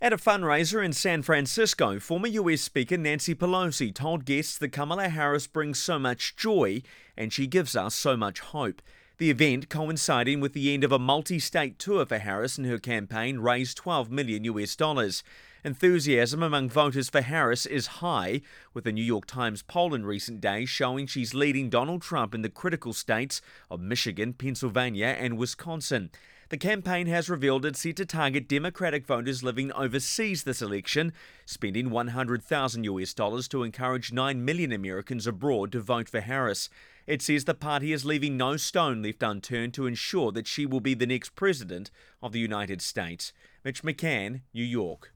At a fundraiser in San Francisco, former US Speaker Nancy Pelosi told guests that Kamala Harris brings so much joy and she gives us so much hope. The event, coinciding with the end of a multi-state tour for Harris and her campaign, raised $12 million US. Enthusiasm among voters for Harris is high, with the New York Times poll in recent days showing she's leading Donald Trump in the critical states of Michigan, Pennsylvania and Wisconsin. The campaign has revealed it's set to target Democratic voters living overseas this election, spending $100,000 US to encourage 9 million Americans abroad to vote for Harris. It says the party is leaving no stone left unturned to ensure that she will be the next president of the United States. Mitch McCann, New York.